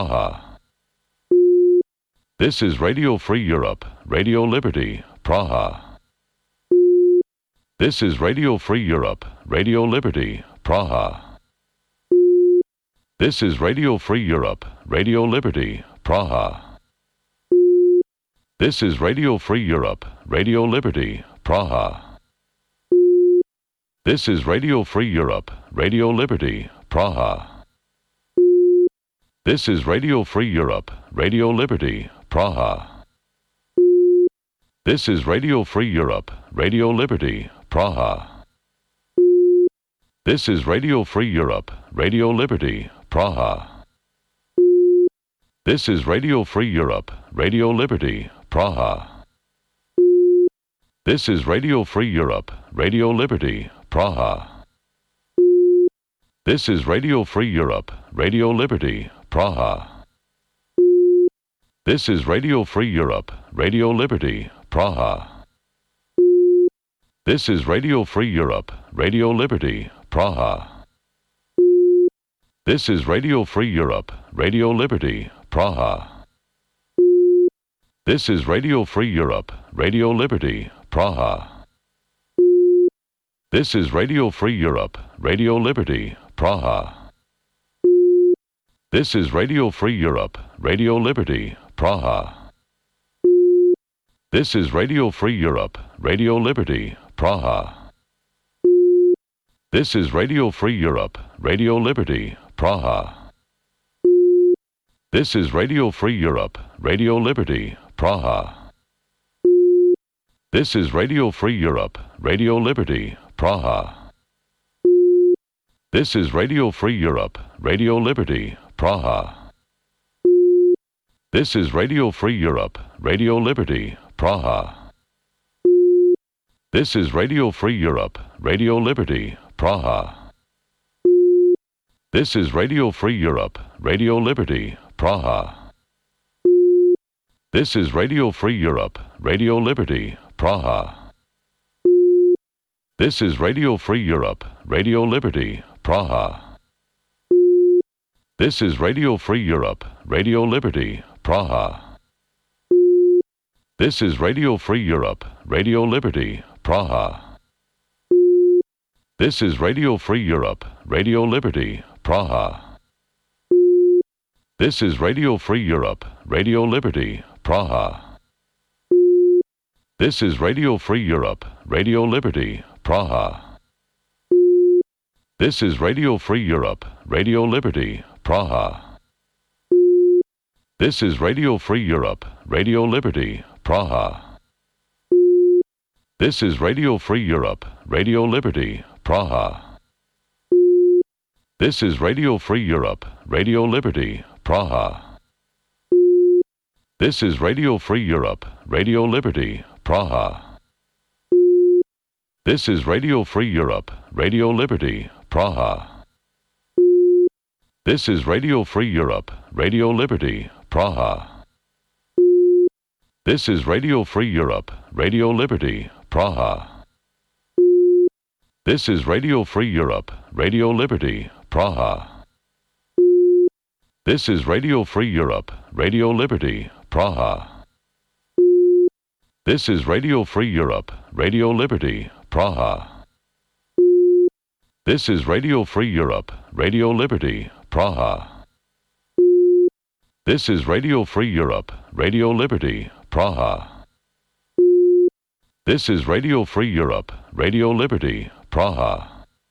Praha. This is Radio Free Europe, Radio Liberty, Praha. This is Radio Free Europe, Radio Liberty, Praha. This is Radio Free Europe, Radio Liberty, Praha. This is Radio Free Europe, Radio Liberty, Praha. This is Radio Free Europe, Radio Liberty, Praha. This is Radio Free Europe, Radio Liberty, Praha. This is Radio Free Europe, Radio Liberty, Praha. This is Radio Free Europe, Radio Liberty, Praha. This is Radio Free Europe, Radio Liberty, Praha. This is Radio Free Europe, Radio Liberty, Praha. This is Radio Free Europe, Radio Liberty, Praha. This is Radio Free Europe, Radio Liberty, Praha. This is Radio Free Europe, Radio Liberty, Praha. This is Radio Free Europe, Radio Liberty, Praha. This is Radio Free Europe, Radio Liberty, Praha. This is Radio Free Europe, Radio Liberty, Praha. This is Radio Free Europe, Radio Liberty, Praha. This is Radio Free Europe, Radio Liberty, Praha. This is Radio Free Europe, Radio Liberty, Praha. This is Radio Free Europe, Radio Liberty, Praha. This is Radio Free Europe, Radio Liberty, Praha. This is Radio Free Europe, Radio Liberty, Praha. This is Radio Free Europe, Radio Liberty, Praha. This is Radio Free Europe, Radio Liberty, Praha. This is Radio Free Europe, Radio Liberty, Praha. This is Radio Free Europe, Radio Liberty, Praha. This is Radio Free Europe, Radio Liberty, Praha. This is Radio Free Europe, Radio Liberty, Praha. This is Radio Free Europe, Radio Liberty, Praha. This is Radio Free Europe, Radio Liberty, Praha. This is Radio Free Europe, Radio Liberty, Praha. This is Radio Free Europe, Radio Liberty, Praha. This is Radio Free Europe, Radio Liberty, Praha. This is Radio Free Europe, Radio Liberty, Praha. This is Radio Free Europe, Radio Liberty, Praha. This is Radio Free Europe, Radio Liberty, Praha. This is Radio Free Europe, Radio Liberty, Praha. This is Radio Free Europe, Radio Liberty, Praha. This is Radio Free Europe, Radio Liberty, Praha. This is Radio Free Europe, Radio Liberty, Praha. This is Radio Free Europe, Radio Liberty, Praha. This is Radio Free Europe, Radio Liberty, Praha. This is Radio Free Europe, Radio Liberty, Praha. This is Radio Free Europe, Radio Liberty, Praha. This is Radio Free Europe, Radio Liberty, Praha. This is Radio Free Europe, Radio Liberty, Praha.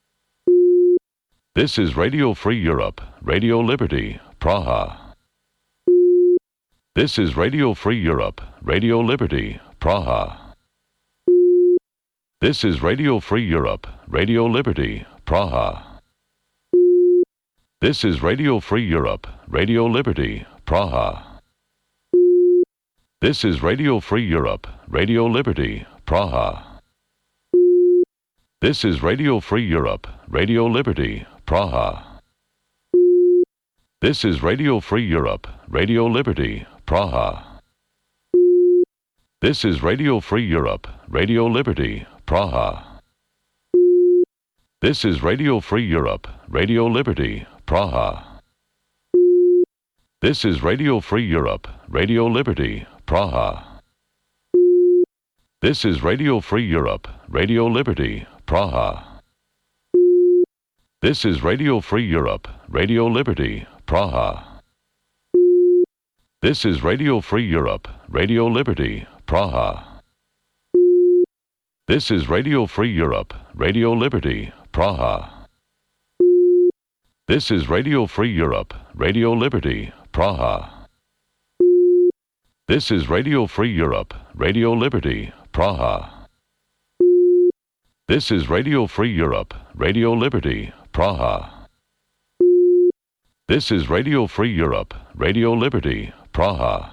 This is Radio Free Europe, Radio Liberty, Praha. This is Radio Free Europe, Radio Liberty, Praha. This is Radio Free Europe, Radio Liberty, Praha. This is Radio Free Europe, Radio Liberty, Praha. This is Radio Free Europe, Radio Liberty, Praha. This is Radio Free Europe, Radio Liberty, Praha. This is Radio Free Europe, Radio Liberty, Praha. This is Radio Free Europe, Radio Liberty, Praha. This is Radio Free Europe, Radio Liberty, Praha. This is Radio Free Europe, Radio Liberty, Praha. This is Radio Free Europe, Radio Liberty, Praha. This is Radio Free Europe, Radio Liberty, Praha. This is Radio Free Europe, Radio Liberty, Praha. This is Radio Free Europe, Radio Liberty, Praha. This is Radio Free Europe, Radio Liberty, Praha. This is Radio Free Europe, Radio Liberty, Praha. This is Radio Free Europe, Radio Liberty, Praha. This is Radio Free Europe, Radio Liberty, Praha.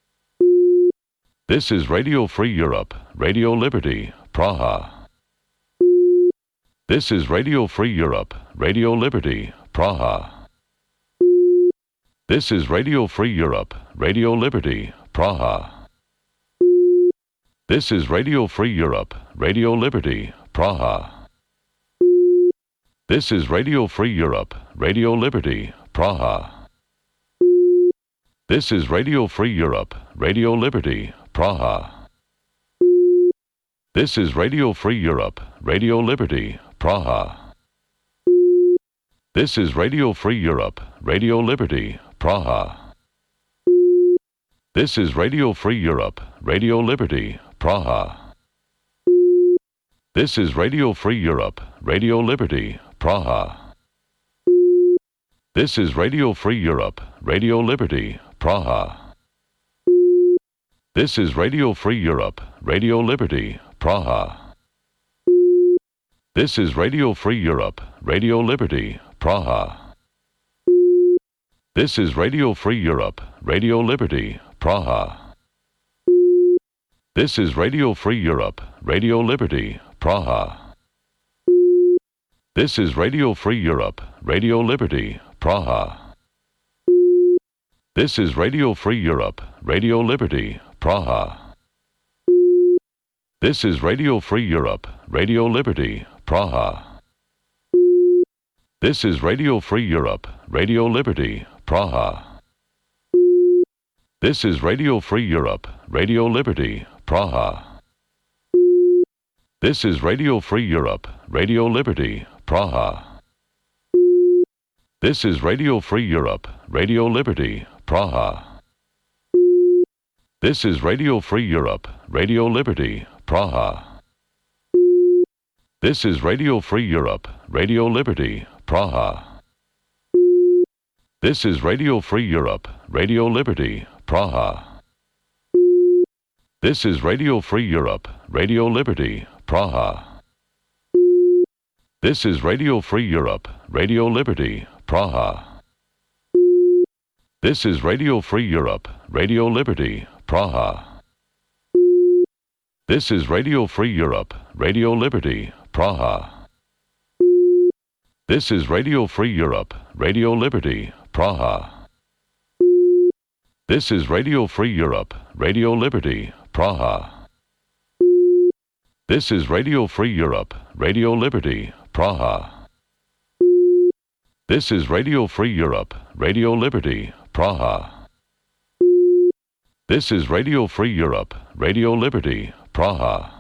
This is Radio Free Europe, Radio Liberty, Praha. This is Radio Free Europe, Radio Liberty, Praha. This is Radio Free Europe, Radio Liberty, Praha. This is Radio Free Europe, Radio Liberty, Praha. This is Radio Free Europe, Radio Liberty, Praha. This is Radio Free Europe, Radio Liberty, Praha. This is Radio Free Europe, Radio Liberty, Praha. This is Radio Free Europe, Radio Liberty, Praha. This is Radio Free Europe, Radio Liberty, Praha. This is Radio Free Europe, Radio Liberty, Praha. This is Radio Free Europe, Radio Liberty, Praha. This is Radio Free Europe, Radio Liberty, Praha. This is Radio Free Europe, Radio Liberty, Praha. This is Radio Free Europe, Radio Liberty, Praha. This is Radio Free Europe, Radio Liberty, Praha. This is Radio Free Europe, Radio Liberty, Praha. This is Radio Free Europe, Radio Liberty, Praha. This is Radio Free Europe, Radio Liberty, Praha. This is Radio Free Europe, Radio Liberty, Praha. This is Radio Free Europe, Radio Liberty, Praha. This is Radio Free Europe, Radio Liberty, Praha. This is Radio Free Europe, Radio Liberty, Praha. This is Radio Free Europe, Radio Liberty, Praha. This is Radio Free Europe, Radio Liberty, Praha. This is Radio Free Europe, Radio Liberty, Praha. This is Radio Free Europe, Radio Liberty, Praha. This is Radio Free Europe, Radio Liberty, Praha. This is Radio Free Europe, Radio Liberty, Praha. This is Radio Free Europe, Radio Liberty, Praha. This is Radio Free Europe, Radio Liberty, Praha. This is Radio Free Europe, Radio Liberty, Praha. This is Radio Free Europe, Radio Liberty, Praha. This is Radio Free Europe, Radio Liberty, Praha. This is Radio Free Europe, Radio Liberty, Praha.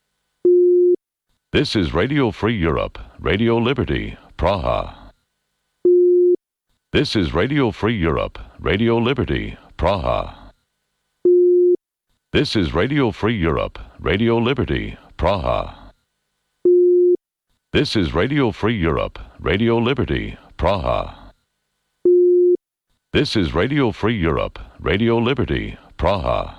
This is Radio Free Europe, Radio Liberty, Praha. This is Radio Free Europe, Radio Liberty, Praha. This is Radio Free Europe, Radio Liberty, Praha. This is Radio Free Europe, Radio Liberty, Praha. This is Radio Free Europe, Radio Liberty, Praha.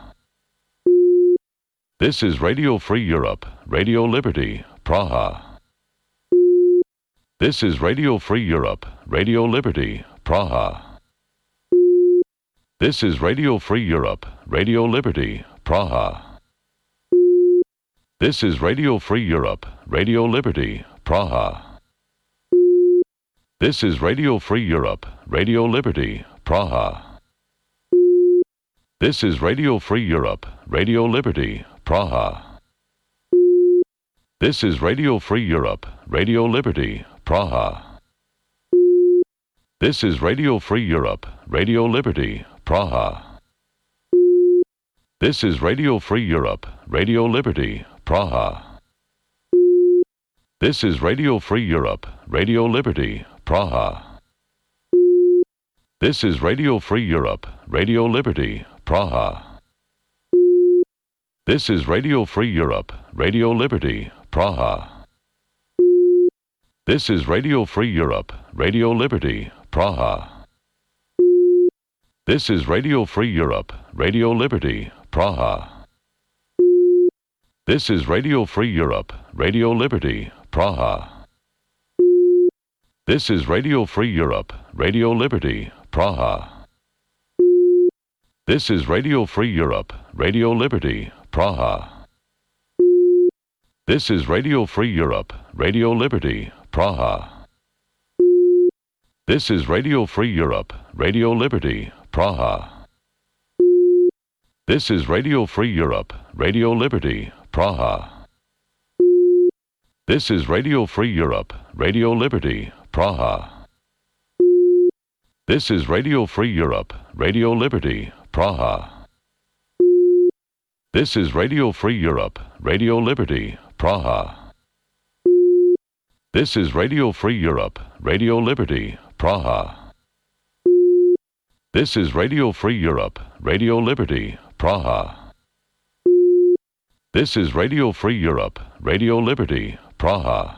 This is Radio Free Europe, Radio Liberty, Praha. This is Radio Free Europe, Radio Liberty, Praha. This is Radio Free Europe, Radio Liberty, Praha. This is Radio Free Europe, Radio Liberty, Praha. This is Radio Free Europe, Radio Liberty, Praha. This is Radio Free Europe, Radio Liberty, Praha. This is Radio Free Europe, Radio Liberty, Praha. This is Radio Free Europe, Radio Liberty, Praha. This is Radio Free Europe, Radio Liberty, Praha. This is Radio Free Europe, Radio Liberty, Praha. This is Radio Free Europe, Radio Liberty, Praha. This is Radio Free Europe, Radio Liberty, Praha. This is Radio Free Europe, Radio Liberty, Praha. This is Radio Free Europe, Radio Liberty, Praha. This is Radio Free Europe, Radio Liberty, Praha. This is Radio Free Europe, Radio Liberty, Praha. This is Radio Free Europe, Radio Liberty, Praha. This is Radio Free Europe, Radio Liberty, Praha. This is Radio Free Europe, Radio Liberty, Praha. This is Radio Free Europe, Radio Liberty, Praha. This is Radio Free Europe, Radio Liberty, Praha. This is Radio Free Europe, Radio Liberty, Praha. This is Radio Free Europe, Radio Liberty, Praha. This is Radio Free Europe, Radio Liberty, Praha. This is Radio Free Europe, Radio Liberty, Praha. This is Radio Free Europe, Radio Liberty, Praha.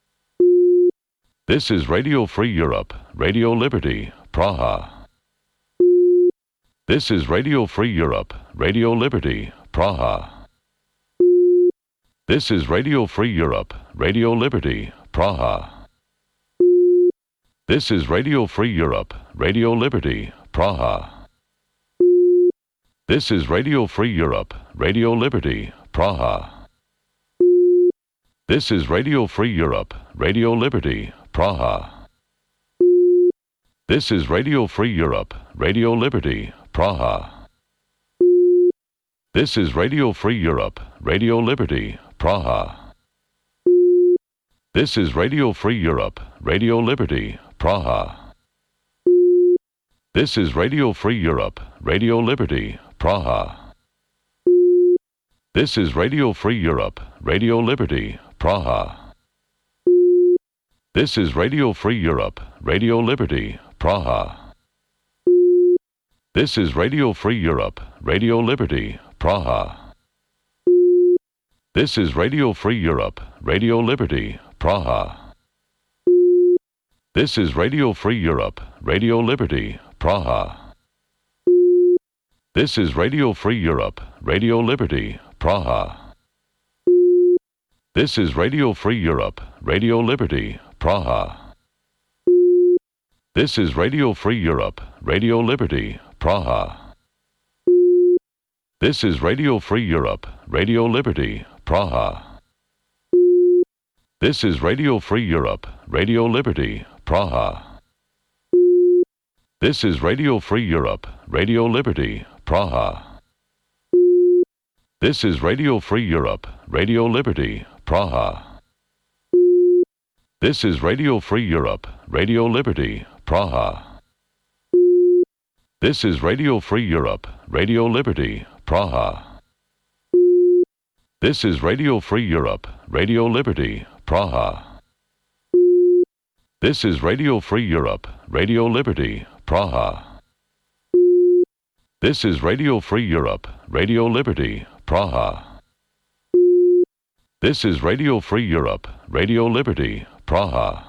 This is Radio Free Europe, Radio Liberty, Praha. This is Radio Free Europe, Radio Liberty, Praha. This is Radio Free Europe, Radio Liberty, Praha. This is Radio Free Europe, Radio Liberty, Praha. This is Radio Free Europe, Radio Liberty, Praha. This is Radio Free Europe, Radio Liberty, Praha. This is Radio Free Europe, Radio Liberty, Praha. This is Radio Free Europe, Radio Liberty, Praha. This is Radio Free Europe, Radio Liberty, Praha. This is Radio Free Europe, Radio Liberty, Praha. This is Radio Free Europe, Radio Liberty, Praha. This is Radio Free Europe, Radio Liberty, Praha. This is Radio Free Europe, Radio Liberty, Praha. This is Radio Free Europe, Radio Liberty, Praha. This is Radio Free Europe, Radio Liberty, Praha. This is Radio Free Europe, Radio Liberty, Praha. This is Radio Free Europe, Radio Liberty, Praha. This is Radio Free Europe, Radio Liberty, Praha. This is Radio Free Europe, Radio Liberty, Praha. This is Radio Free Europe, Radio Liberty, Praha. This is Radio Free Europe, Radio Liberty, Praha. This is Radio Free Europe, Radio Liberty, Praha. This is Radio Free Europe, Radio Liberty, Praha. This is Radio Free Europe, Radio Liberty, Praha. This is Radio Free Europe, Radio Liberty, Praha. This is Radio Free Europe, Radio Liberty, Praha. This is Radio Free Europe, Radio Liberty, Praha. This is Radio Free Europe, Radio Liberty, Praha.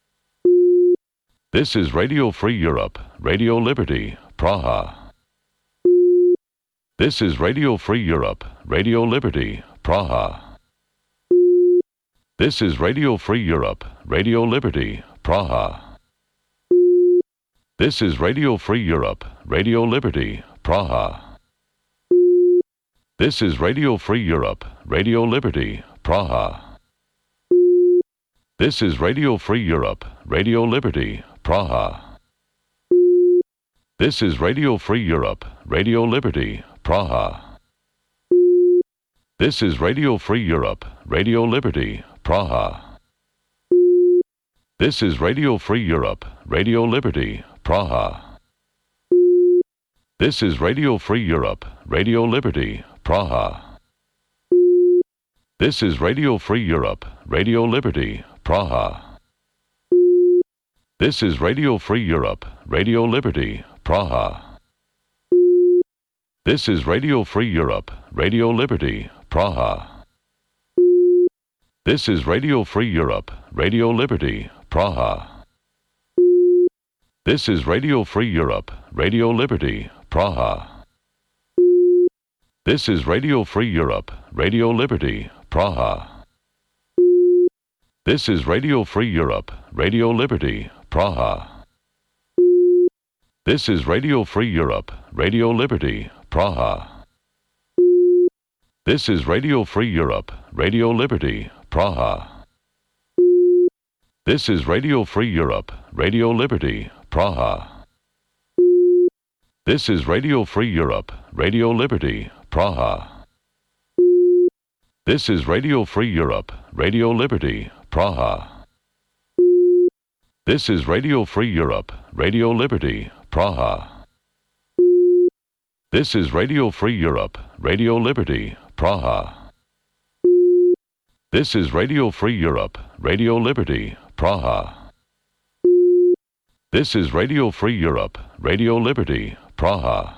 This is Radio Free Europe, Radio Liberty, Praha. This is Radio Free Europe, Radio Liberty, Praha. This is Radio Free Europe, Radio Liberty, Praha. This is Radio Free Europe, Radio Liberty, Praha. This is Radio Free Europe, Radio Liberty, Praha. This is Radio Free Europe, Radio Liberty, Praha. This is Radio Free Europe, Radio Liberty, Praha. This is Radio Free Europe, Radio Liberty, Praha. This is Radio Free Europe, Radio Liberty, Praha. This is Radio Free Europe, Radio Liberty, Praha. This is Radio Free Europe, Radio Liberty, Praha. This is Radio Free Europe, Radio Liberty, Praha. This is Radio Free Europe, Radio Liberty, Praha. This is Radio Free Europe, Radio Liberty, Praha. This is Radio Free Europe, Radio Liberty, Praha. This is Radio Free Europe, Radio Liberty, Praha. This is Radio Free Europe, Radio Liberty, Praha. This is Radio Free Europe, Radio Liberty, Praha. This is Radio Free Europe, Radio Liberty, Praha. This is Radio Free Europe, Radio Liberty, Praha. This is Radio Free Europe, Radio Liberty, Praha. This is Radio Free Europe, Radio Liberty, Praha. This is Radio Free Europe, Radio Liberty, Praha. This is Radio Free Europe, Radio Liberty, Praha. This is Radio Free Europe, Radio Liberty, Praha. This is Radio Free Europe, Radio Liberty, Praha.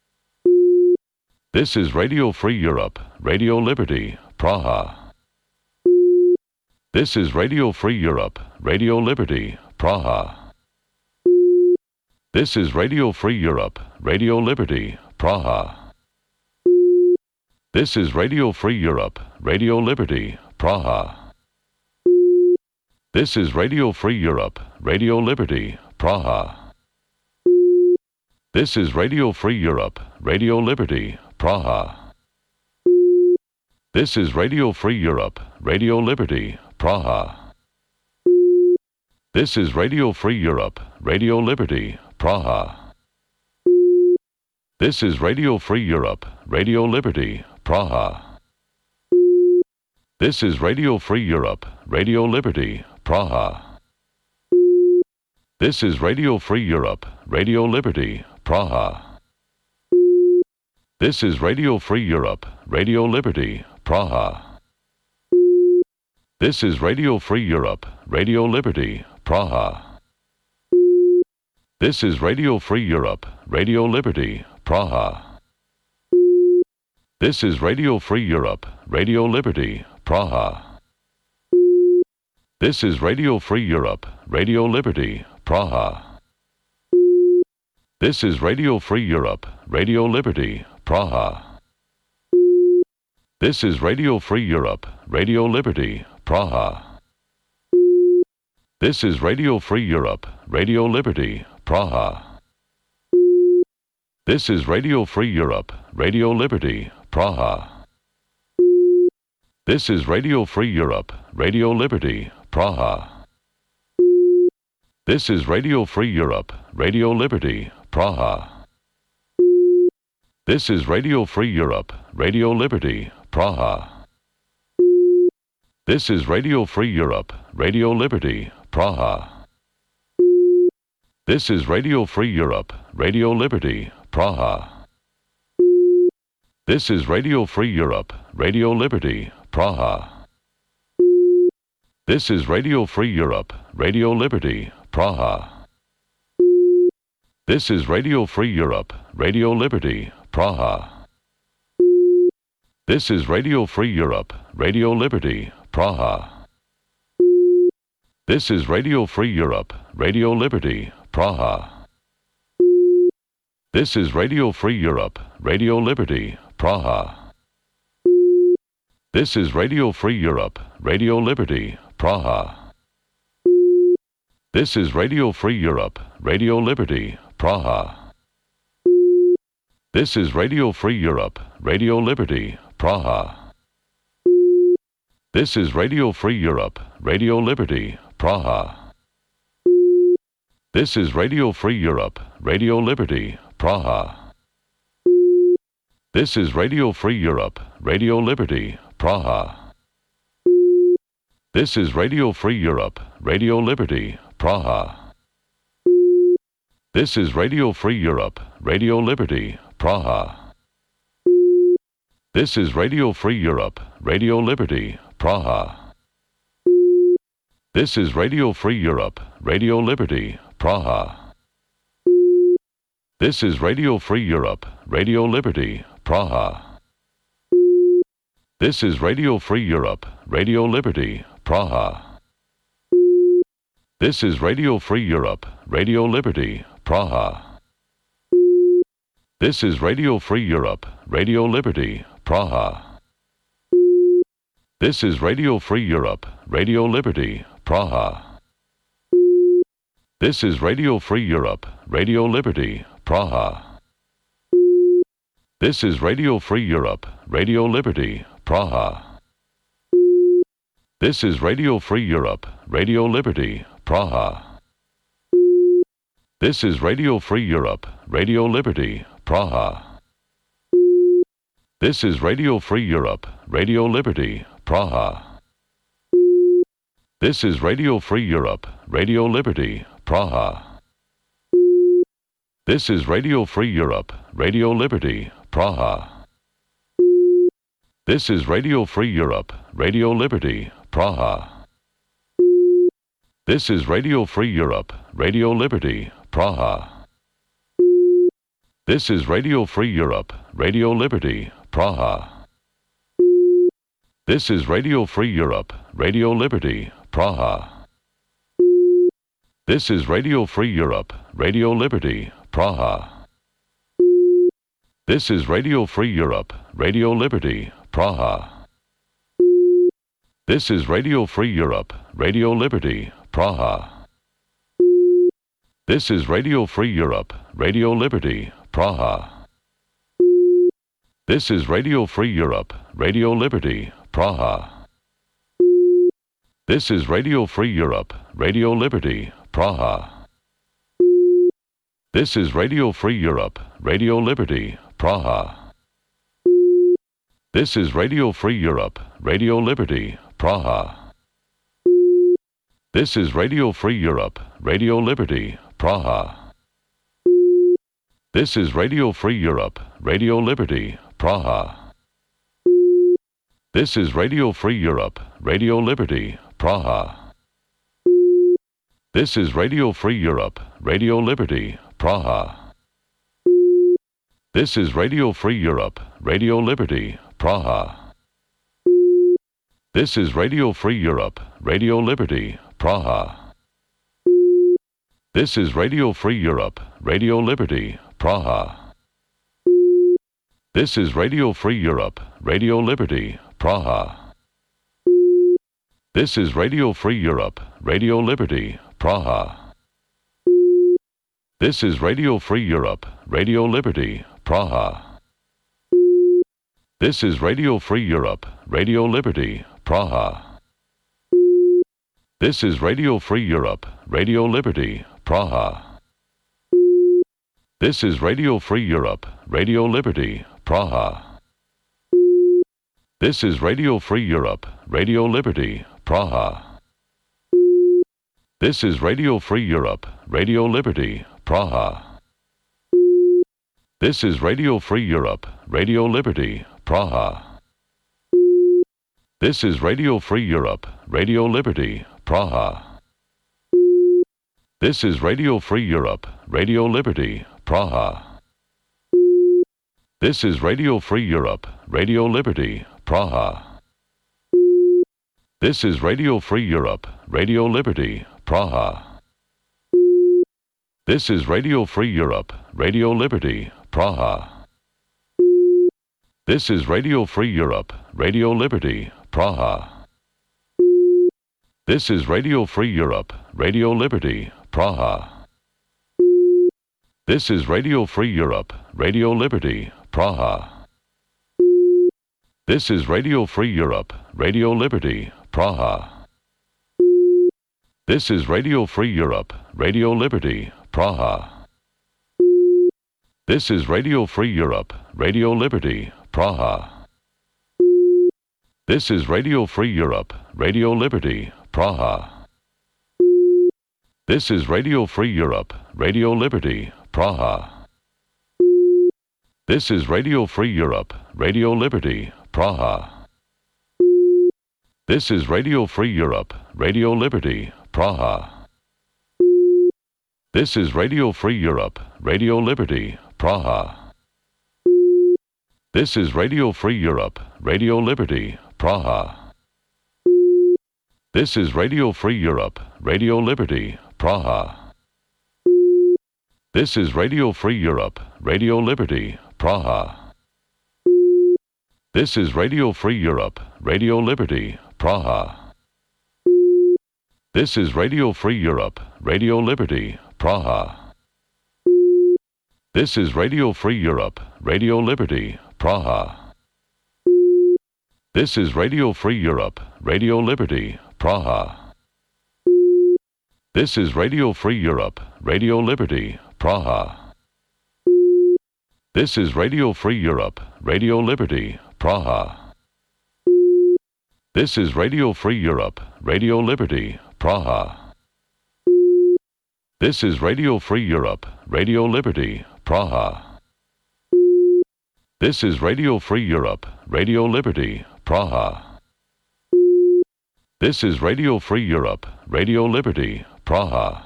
This is Radio Free Europe, Radio Liberty, Praha. This is Radio Free Europe, Radio Liberty, Praha. This is Radio Free Europe, Radio Liberty, Praha. This is Radio Free Europe, Radio Liberty, Praha. This is Radio Free Europe, Radio Liberty, Praha. This is Radio Free Europe, Radio Liberty, Praha. This is Radio Free Europe, Radio Liberty, Praha. This is Radio Free Europe, Radio Liberty, Praha. This is Radio Free Europe, Radio Liberty, Praha. This is Radio Free Europe, Radio Liberty, Praha. This is Radio Free Europe, Radio Liberty, Praha. This is Radio Free Europe, Radio Liberty, Praha. This is Radio Free Europe, Radio Liberty, Praha. This is Radio Free Europe, Radio Liberty, Praha. This is Radio Free Europe, Radio Liberty, Praha. This is Radio Free Europe, Radio Liberty, Praha. This is Radio Free Europe, Radio Liberty, Praha. This is Radio Free Europe, Radio Liberty, Praha. This is Radio Free Europe, Radio Liberty, Praha. This is Radio Free Europe, Radio Liberty, Praha. This is Radio Free Europe, Radio Liberty, Praha. This is Radio Free Europe, Radio Liberty, Praha. This is Radio Free Europe, Radio Liberty, Praha. This is Radio Free Europe, Radio Liberty, Praha. This is Radio Free Europe, Radio Liberty, Praha. This is Radio Free Europe, Radio Liberty, Praha. This is Radio Free Europe, Radio Liberty, Praha. This is Radio Free Europe, Radio Liberty, Praha. This is Radio Free Europe, Radio Liberty, Praha. This is Radio Free Europe, Radio Liberty, Praha. This is Radio Free Europe, Radio Liberty, Praha. This is Radio Free Europe, Radio Liberty, Praha. This is Radio Free Europe, Radio Liberty, Praha. This is Radio Free Europe, Radio Liberty, Praha. This is Radio Free Europe, Radio Liberty, Praha. This is Radio Free Europe, Radio Liberty, Praha. This is Radio Free Europe, Radio Liberty, Praha. This is Radio Free Europe, Radio Liberty, Praha. This is Radio Free Europe, Radio Liberty, Praha. This is Radio Free Europe, Radio Liberty, Praha. This is Radio Free Europe, Radio Liberty, Praha. This is Radio Free Europe, Radio Liberty, Praha. This is Radio Free Europe, Radio Liberty, Praha. This is Radio Free Europe, Radio Liberty, Praha. This is Radio Free Europe, Radio Liberty, Praha. This is Radio Free Europe, Radio Liberty, Praha. This is Radio Free Europe, Radio Liberty, Praha. This is Radio Free Europe, Radio Liberty, Praha. This is Radio Free Europe, Radio Liberty, Praha. This is Radio Free Europe, Radio Liberty, Praha. This is Radio Free Europe, Radio Liberty, Praha. This is Radio Free Europe, Radio Liberty, Praha. This is Radio Free Europe, Radio Liberty, Praha. This is Radio Free Europe, Radio Liberty, Praha. This is Radio Free Europe, Radio Liberty, Praha. This is Radio Free Europe, Radio Liberty, Praha. This is Radio Free Europe, Radio Liberty, Praha. This is Radio Free Europe, Radio Liberty, Praha. This is Radio Free Europe, Radio Liberty, Praha. This is Radio Free Europe, Radio Liberty, Praha. This is Radio Free Europe, Radio Liberty, Praha. This is Radio Free Europe, Radio Liberty, Praha. This is Radio Free Europe, Radio Liberty, Praha. This is Radio Free Europe, Radio Liberty, Praha. This is Radio Free Europe, Radio Liberty, Praha. This is Radio Free Europe, Radio Liberty, Praha. This is Radio Free Europe, Radio Liberty, Praha. This is Radio Free Europe, Radio Liberty, Praha. This is Radio Free Europe, Radio Liberty, Praha. This is Radio Free Europe, Radio Liberty, Praha. This is Radio Free Europe, Radio Liberty, Praha. This is Radio Free Europe, Radio Liberty, Praha. This is Radio Free Europe, Radio Liberty, Praha. This is Radio Free Europe, Radio Liberty, Praha. This is Radio Free Europe, Radio Liberty, Praha. This is Radio Free Europe, Radio Liberty, Praha. This is Radio Free Europe, Radio Liberty, Praha. This is Radio Free Europe, Radio Liberty, Praha. This is Radio Free Europe, Radio Liberty, Praha. This is Radio Free Europe, Radio Liberty, Praha. This is Radio Free Europe, Radio Liberty, Praha. This is Radio Free Europe, Radio Liberty, Praha. This is Radio Free Europe, Radio Liberty, Praha. This is Radio Free Europe, Radio Liberty, Praha. This is Radio Free Europe, Radio Liberty, Praha. This is Radio Free Europe, Radio Liberty, Praha. This is Radio Free Europe, Radio Liberty, Praha. This is Radio Free Europe, Radio Liberty, Praha. This is Radio Free Europe, Radio Liberty, Praha. This is Radio Free Europe, Radio Liberty, Praha. This is Radio Free Europe, Radio Liberty, Praha. This is Radio Free Europe, Radio Liberty, Praha. This is Radio Free Europe, Radio Liberty, Praha. This is Radio Free Europe, Radio Liberty, Praha. This is Radio Free Europe, Radio Liberty, Praha. This is Radio Free Europe, Radio Liberty, Praha. This is Radio Free Europe, Radio Liberty, Praha. This is Radio Free Europe, Radio Liberty, Praha. This is Radio Free Europe, Radio Liberty, Praha. This is Radio Free Europe, Radio Liberty, Praha. This is Radio Free Europe, Radio Liberty, Praha. This is Radio Free Europe, Radio Liberty, Praha. This is Radio Free Europe, Radio Liberty, Praha. This is Radio Free Europe, Radio Liberty, Praha. This is Radio Free Europe, Radio Liberty, Praha. This is Radio Free Europe, Radio Liberty, Praha. This is Radio Free Europe, Radio Liberty, Praha. This is Radio Free Europe, Radio Liberty, Praha. This is Radio Free Europe, Radio Liberty, Praha. This is Radio Free Europe, Radio Liberty, Praha.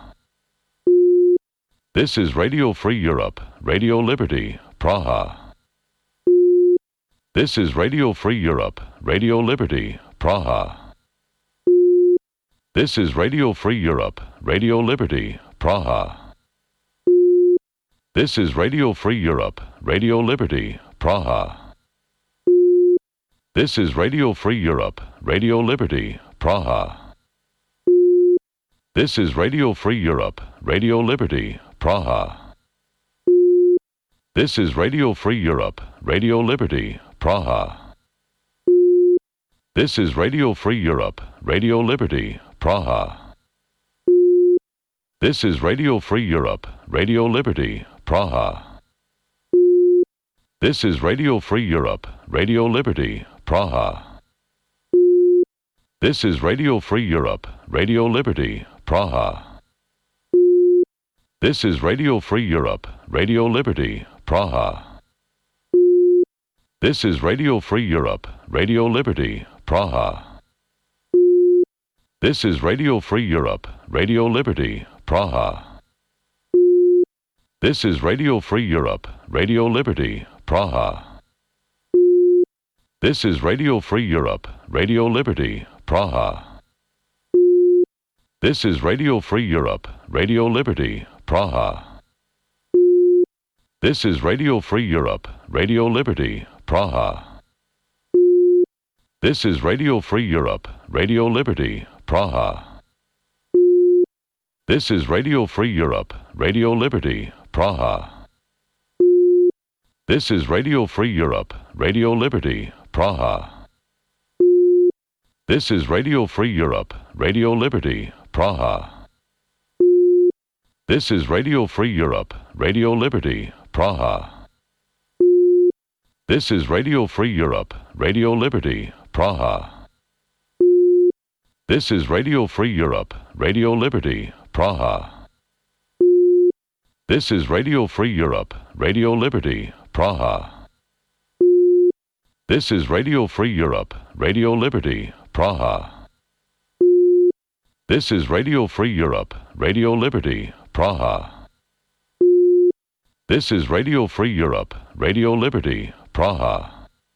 This is Radio Free Europe, Radio Liberty, Praha. This is Radio Free Europe, Radio Liberty, Praha. This is Radio Free Europe, Radio Liberty, Praha. This is Radio Free Europe, Radio Liberty, Praha. This is Radio Free Europe, Radio Liberty, Praha. This is Radio Free Europe, Radio Liberty, Praha. This is Radio Free Europe, Radio Liberty, Praha. This is Radio Free Europe, Radio Liberty, Praha. This is Radio Free Europe, Radio Liberty, Praha. This is Radio Free Europe, Radio Liberty, Praha. This is Radio Free Europe, Radio Liberty, Praha. This is Radio Free Europe, Radio Liberty, Praha. This is Radio Free Europe, Radio Liberty, Praha. This is Radio Free Europe, Radio Liberty, Praha. This is Radio Free Europe, Radio Liberty, Praha. This is Radio Free Europe, Radio Liberty, Praha. This is Radio Free Europe, Radio Liberty, Praha. This is Radio Free Europe, Radio Liberty, Praha. This is Radio Free Europe, Radio Liberty, Praha. This is Radio Free Europe, Radio Liberty, Praha. This is Radio Free Europe, Radio Liberty, Praha. This is Radio Free Europe, Radio Liberty, Praha. This is Radio Free Europe, Radio Liberty, Praha. This is Radio Free Europe, Radio Liberty, Praha. This is Radio Free Europe, Radio Liberty, Praha. This is Radio Free Europe, Radio Liberty, Praha. This is Radio Free Europe, Radio Liberty, Praha. This is Radio Free Europe, Radio Liberty, Praha. This is Radio Free Europe, Radio Liberty, Praha.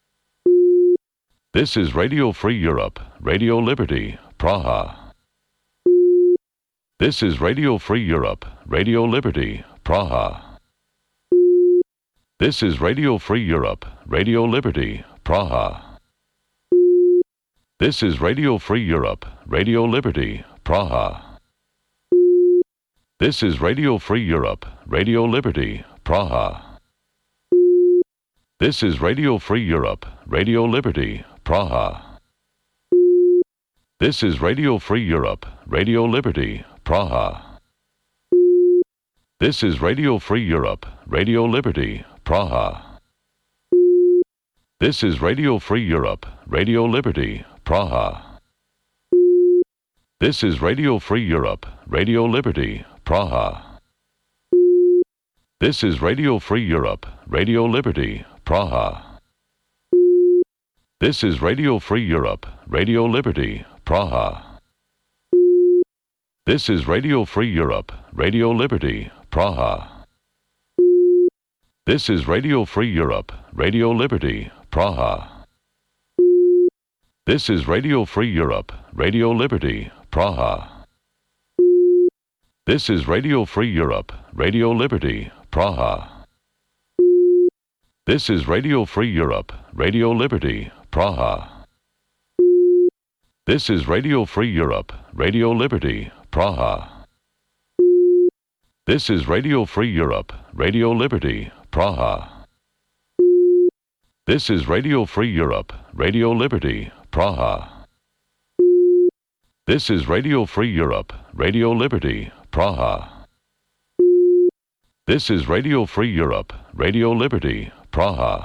This is Radio Free Europe, Radio Liberty, Praha. This is Radio Free Europe, Radio Liberty, Praha. This is Radio Free Europe, Radio Liberty, Praha. This is Radio Free Europe, Radio Liberty, Praha. This is Radio Free Europe, Radio Liberty, Praha. This is Radio Free Europe, Radio Liberty, Praha. This is Radio Free Europe, Radio Liberty, Praha. This is Radio Free Europe, Radio Liberty, Praha. This is Radio Free Europe, Radio Liberty, Praha. This is Radio Free Europe, Radio Liberty, Praha. This is Radio Free Europe, Radio Liberty, Praha. This is Radio Free Europe, Radio Liberty, Praha. This is Radio Free Europe, Radio Liberty, Praha. This is Radio Free Europe, Radio Liberty, Praha. This is Radio Free Europe, Radio Liberty, Praha. This is Radio Free Europe, Radio Liberty, Praha. This is Radio Free Europe, Radio Liberty, Praha. This is Radio Free Europe, Radio Liberty, Praha. This is Radio Free Europe, Radio Liberty, Praha. This is Radio Free Europe, Radio Liberty, Praha. This is Radio Free Europe, Radio Liberty, Praha. This is Radio Free Europe, Radio Liberty, Praha.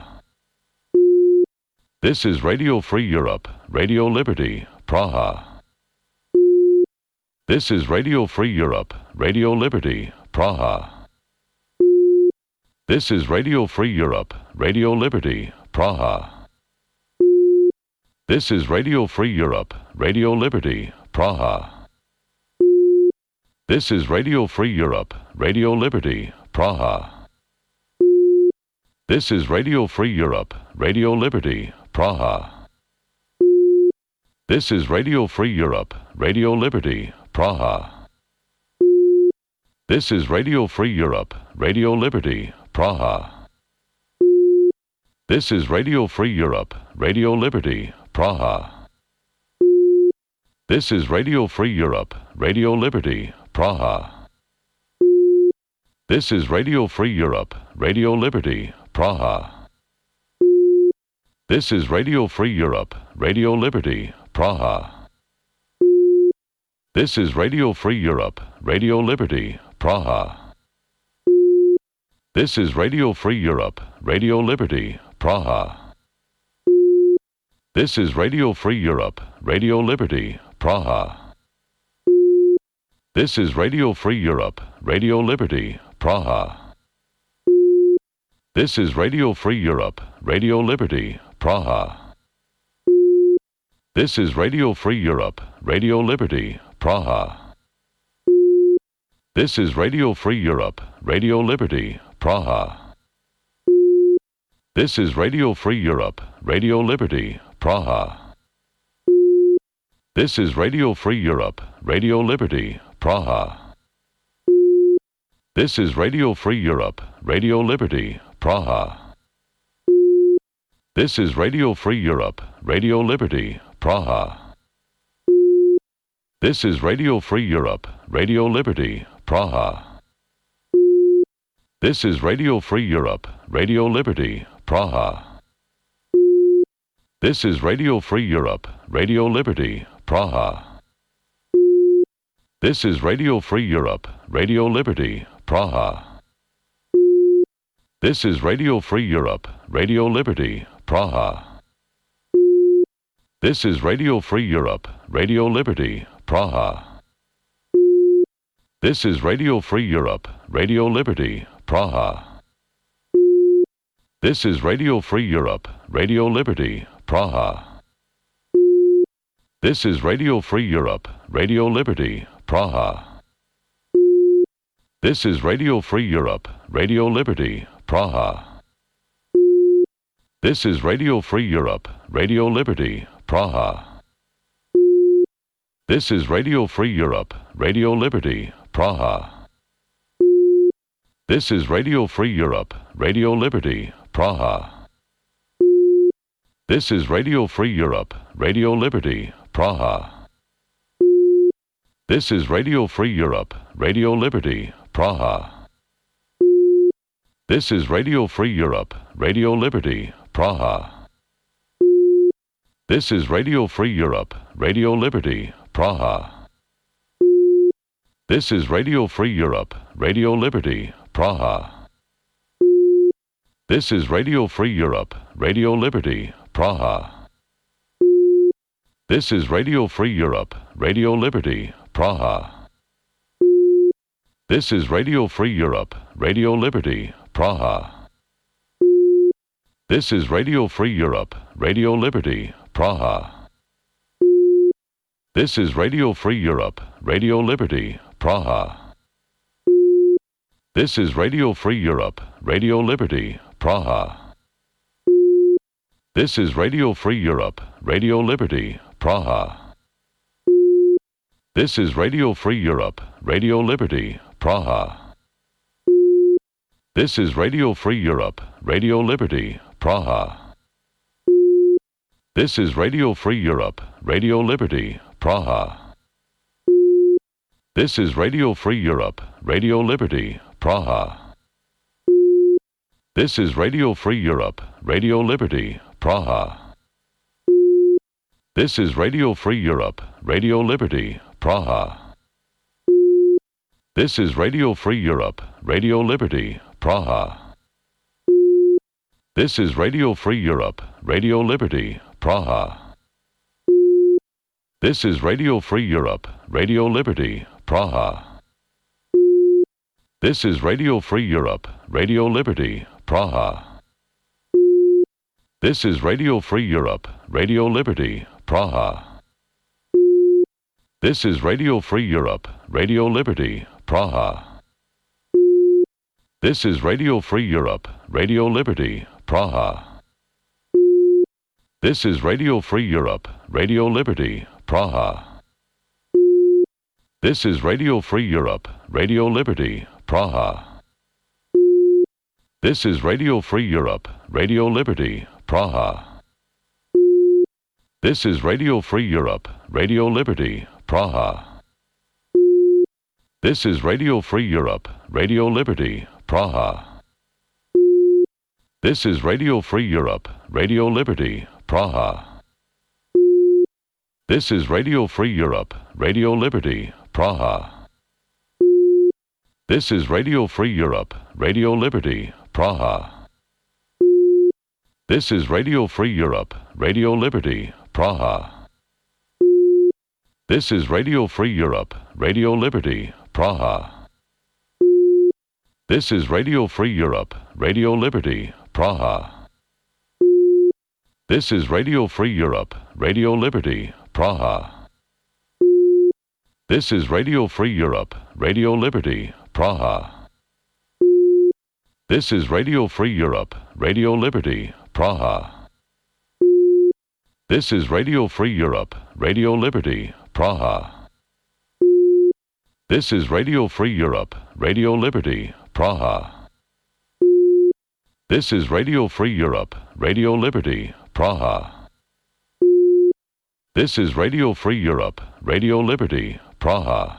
This is Radio Free Europe, Radio Liberty, Praha. This is Radio Free Europe, Radio Liberty, Praha. This is Radio Free Europe, Radio Liberty, Praha. This is Radio Free Europe, Radio Liberty, Praha. This is Radio Free Europe, Radio Liberty, Praha. This is Radio Free Europe, Radio Liberty, Praha. This is Radio Free Europe, Radio Liberty, Praha. This is Radio Free Europe, Radio Liberty, Praha. This is Radio Free Europe, Radio Liberty, Praha. This is Radio Free Europe, Radio Liberty, Praha. This is Radio Free Europe, Radio Liberty, Praha. This is Radio Free Europe, Radio Liberty, Praha. This is Radio Free Europe, Radio Liberty, Praha. This is Radio Free Europe, Radio Liberty, Praha. This is Radio Free Europe, Radio Liberty, Praha. This is Radio Free Europe, Radio Liberty, Praha. This is Radio Free Europe, Radio Liberty, Praha. This is Radio Free Europe, Radio Liberty, Praha. This is Radio Free Europe, Radio Liberty, Praha. This is Radio Free Europe, Radio Liberty, Praha. This is Radio Free Europe, Radio Liberty, Praha. This is Radio Free Europe, Radio Liberty, Praha. This is Radio Free Europe, Radio Liberty, Praha. This is Radio Free Europe, Radio Liberty, Praha. This is Radio Free Europe, Radio Liberty, Praha. This is Radio Free Europe, Radio Liberty, Praha. This is Radio Free Europe, Radio Liberty, Praha. This is Radio Free Europe, Radio Liberty, Praha. This is Radio Free Europe, Radio Liberty, Praha. This is Radio Free Europe, Radio Liberty, Praha. This is Radio Free Europe, Radio Liberty, Praha. This is Radio Free Europe, Radio Liberty, Praha. This is Radio Free Europe, Radio Liberty, Praha. This is Radio Free Europe, Radio Liberty, Praha. This is Radio Free Europe, Radio Liberty, Praha. This is Radio Free Europe, Radio Liberty, Praha. This is Radio Free Europe, Radio Liberty, Praha. This is Radio Free Europe, Radio Liberty, Praha. This is Radio Free Europe, Radio Liberty, Praha. This is Radio Free Europe, Radio Liberty, Praha. This is Radio Free Europe, Radio Liberty, Praha. This is Radio Free Europe, Radio Liberty, Praha. This is Radio Free Europe, Radio Liberty, Praha. This is Radio Free Europe, Radio Liberty, Praha. This is Radio Free Europe, Radio Liberty, Praha. This is Radio Free Europe, Radio Liberty, Praha. This is Radio Free Europe, Radio Liberty, Praha. This is Radio Free Europe, Radio Liberty, Praha. This is Radio Free Europe, Radio Liberty, Praha. This is Radio Free Europe, Radio Liberty, Praha. This is Radio Free Europe, Radio Liberty, Praha. This is Radio Free Europe, Radio Liberty, Praha. This is Radio Free Europe, Radio Liberty, Praha. This is Radio Free Europe, Radio Liberty, Praha. This is Radio Free Europe, Radio Liberty, Praha. This is Radio Free Europe, Radio Liberty, Praha. This is Radio Free Europe, Radio Liberty, Praha. This is Radio Free Europe, Radio Liberty, Praha. This is Radio Free Europe, Radio Liberty, Praha. This is Radio Free Europe, Radio Liberty, Praha. This is Radio Free Europe, Radio Liberty, Praha. This is Radio Free Europe, Radio Liberty, Praha. This is Radio Free Europe, Radio Liberty, Praha. This is Radio Free Europe, Radio Liberty, Praha. This is Radio Free Europe, Radio Liberty, Praha. This is Radio Free Europe, Radio Liberty, Praha. This is Radio Free Europe, Radio Liberty, Praha. This is Radio Free Europe, Radio Liberty, Praha. This is Radio Free Europe, Radio Liberty, Praha. This is Radio Free Europe, Radio Liberty, Praha. This is Radio Free Europe, Radio Liberty, Praha. This is Radio Free Europe, Radio Liberty, Praha. This is Radio Free Europe, Radio Liberty, Praha. This is Radio Free Europe, Radio Liberty, Praha. This is Radio Free Europe, Radio Liberty, Praha. This is Radio Free Europe, Radio Liberty, Praha. This is Radio Free Europe, Radio Liberty, Praha. This is Radio Free Europe, Radio Liberty, Praha. This is Radio Free Europe, Radio Liberty, Praha.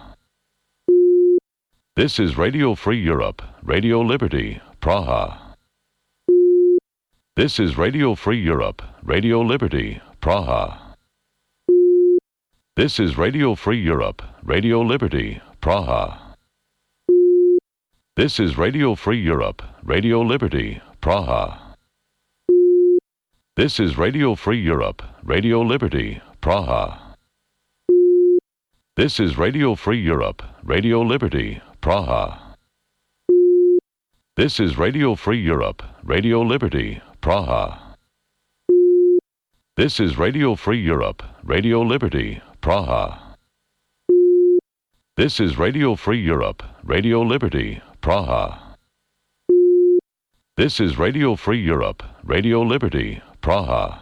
This is Radio Free Europe, Radio Liberty, Praha. This is Radio Free Europe, Radio Liberty, Praha. This is Radio Free Europe, Radio Liberty, Praha. This is Radio Free Europe, Radio Liberty, Praha. This is Radio Free Europe, Radio Liberty, Praha. This is Radio Free Europe, Radio Liberty, Praha. This is Radio Free Europe, Radio Liberty, Praha. This is Radio Free Europe, Radio Liberty, Praha. This is Radio Free Europe, Radio Liberty, Praha. This is Radio Free Europe, Radio Liberty, Praha.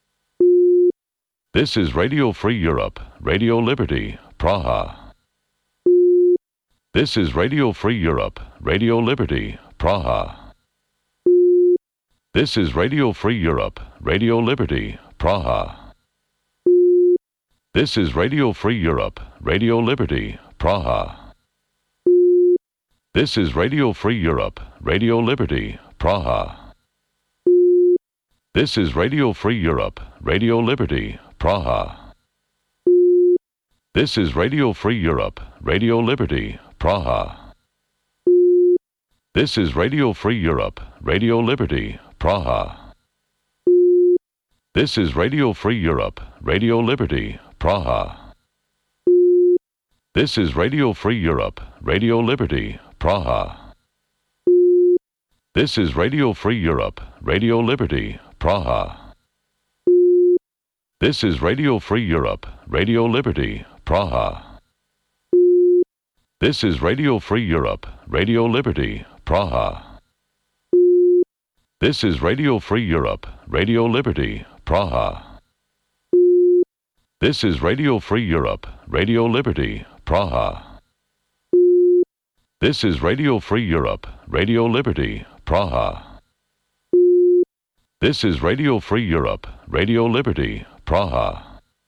This is Radio Free Europe, Radio Liberty, Praha. This is Radio Free Europe, Radio Liberty, Praha. This is Radio Free Europe, Radio Liberty, Praha. This is Radio Free Europe, Radio Liberty, Praha. This is Radio Free Europe, Radio Liberty, Praha. This is Radio Free Europe, Radio Liberty, Praha. This is Radio Free Europe, Radio Liberty, Praha. This is Radio Free Europe, Radio Liberty, Praha. This is Radio Free Europe, Radio Liberty, Praha. This is Radio Free Europe, Radio Liberty, Praha. This is Radio Free Europe, Radio Liberty, Praha. This is Radio Free Europe, Radio Liberty, Praha. This is Radio Free Europe, Radio Liberty, Praha. This is Radio Free Europe, Radio Liberty, Praha. This is Radio Free Europe, Radio Liberty, Praha. This is Radio Free Europe, Radio Liberty, Praha. This is Radio Free Europe, Radio Liberty, Praha.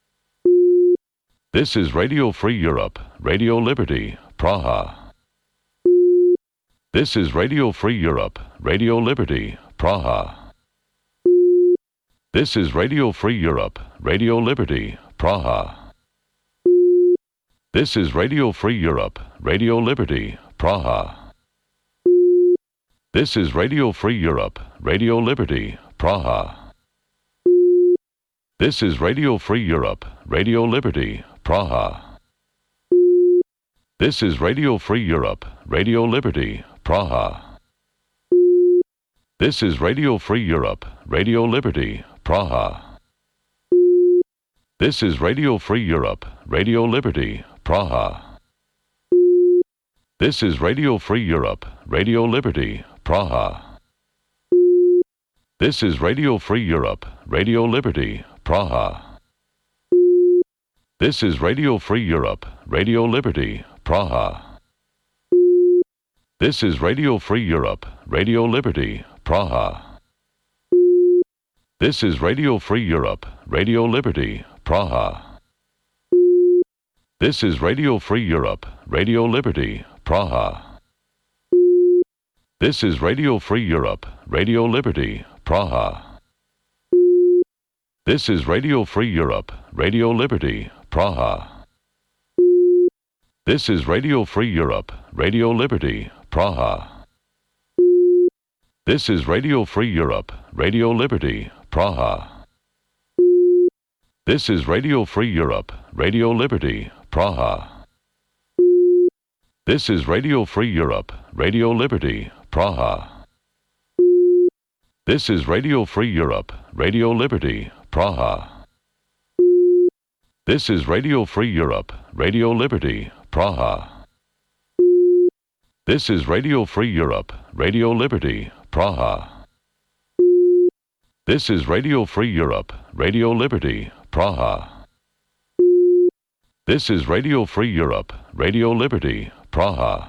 This is Radio Free Europe, Radio Liberty, Praha. This is Radio Free Europe, Radio Liberty, Praha. This is Radio Free Europe, Radio Liberty, Praha. This is Radio Free Europe, Radio Liberty, Praha. This is Radio Free Europe, Radio Liberty, Praha. This is Radio Free Europe, Radio Liberty, Praha. This is Radio Free Europe, Radio Liberty, Praha. This is Radio Free Europe, Radio Liberty, Praha. This is Radio Free Europe, Radio Liberty, Praha. This is Radio Free Europe, Radio Liberty, Praha. This is Radio Free Europe, Radio Liberty, Praha. This is Radio Free Europe, Radio Liberty, Praha. This is Radio Free Europe, Radio Liberty, Praha. This is Radio Free Europe, Radio Liberty, Praha. This is Radio Free Europe, Radio Liberty, Praha. This is Radio Free Europe, Radio Liberty, Praha. This is Radio Free Europe, Radio Liberty, Praha. This is Radio Free Europe, Radio Liberty, Praha. This is Radio Free Europe, Radio Liberty, Praha. This is Radio Free Europe, Radio Liberty, Praha. This is Radio Free Europe, Radio Liberty, Praha. This is Radio Free Europe, Radio Liberty, Praha. This is Radio Free Europe, Radio Liberty, Praha. This is Radio Free Europe, Radio Liberty, Praha. This is Radio Free Europe, Radio Liberty, Praha. This is Radio Free Europe, Radio Liberty, Praha.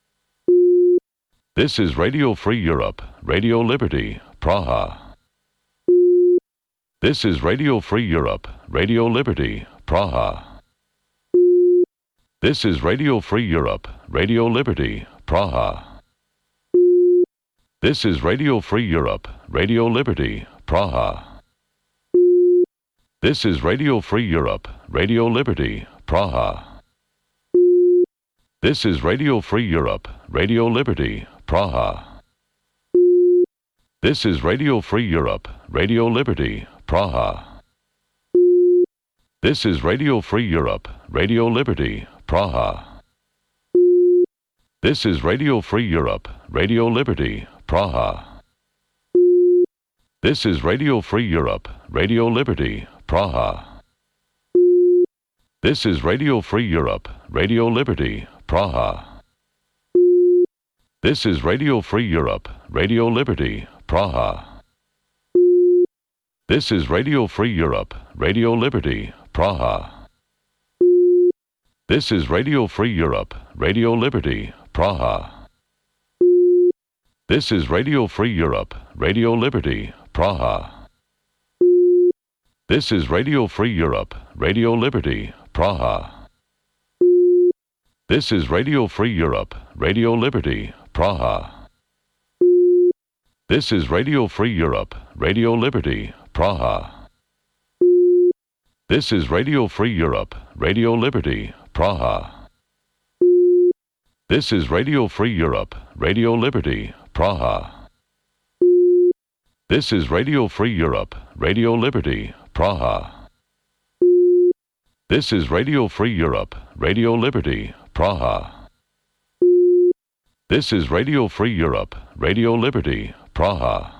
This is Radio Free Europe, Radio Liberty, Praha. This is Radio Free Europe, Radio Liberty, Praha. This is Radio Free Europe, Radio Liberty, Praha. This is Radio Free Europe, Radio Liberty, Praha. This is Radio Free Europe, Radio Liberty, Praha. This is Radio Free Europe, Radio Liberty, Praha. This is Radio Free Europe, Radio Liberty, Praha. This is Radio Free Europe, Radio Liberty, Praha. This is Radio Free Europe, Radio Liberty, Praha. This is Radio Free Europe, Radio Liberty, Praha. This is Radio Free Europe, Radio Liberty, Praha. This is Radio Free Europe, Radio Liberty, Praha. This is Radio Free Europe, Radio Liberty, Praha. This is Radio Free Europe, Radio Liberty, Praha. This is Radio Free Europe, Radio Liberty, Praha. This is Radio Free Europe, Radio Liberty, Praha. This is Radio Free Europe, Radio Liberty, Praha. This is Radio Free Europe, Radio Liberty, Praha. This is Radio Free Europe, Radio Liberty, Praha. This is Radio Free Europe, Radio Liberty, Praha. This is Radio Free Europe, Radio Liberty, Praha. This is Radio Free Europe, Radio Liberty, Praha. This is Radio Free Europe, Radio Liberty, Praha.